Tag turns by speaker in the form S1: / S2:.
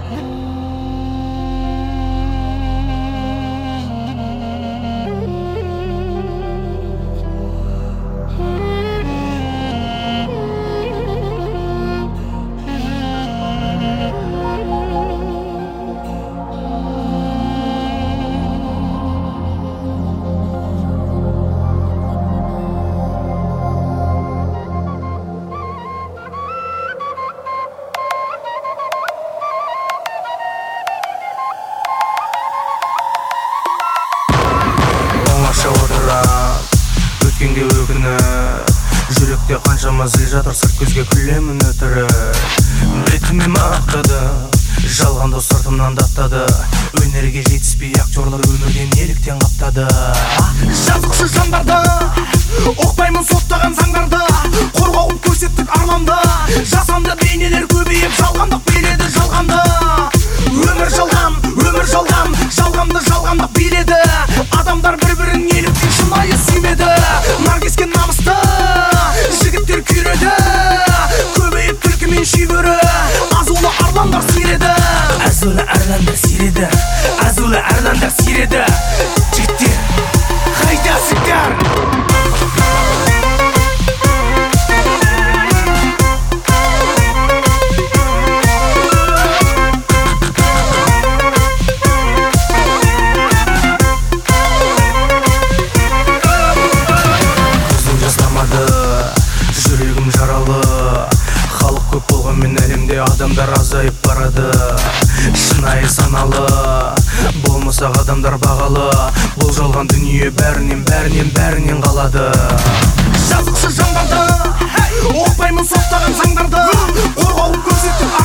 S1: Өткенге өкініп, жүректе қаншама зіл жатыр, сырт көзге күлемін өтірік. Бетіме мақтады, жалғанды сыртымнан даттады. Өнерге жетіспей актерлар өмірден неліктен қаптады. Жазықшы жандарды, оқпаймын соттаған заңдарды. Қорғауым көрсеттік арланды, жасанды бейнелер көбейіп, жалғандық биледі жалғанды. Өмір жалған, жалғандық биледі. Адамдар бір-бірін неліктен шынайы сүймеді. Нар кескен намысты жігіттер күйреді. Көбейіп түлкі мен шүйбөрі, азулы арландар сиреді. Азулы арландар сиреді, азулы арландар сиреді. Жігіттер, қайдасыңдар? Жүрегім жаралы, халық көп болғанмен әлемде адамдар азайып барады. Шынайы саналы, болмасақ адамдар бағалы. Бұл жалған дүние бәрінен қалады. Жазықшы жандарды, оқпаймын соттаған заңдарды. Қорғауым көрсеттік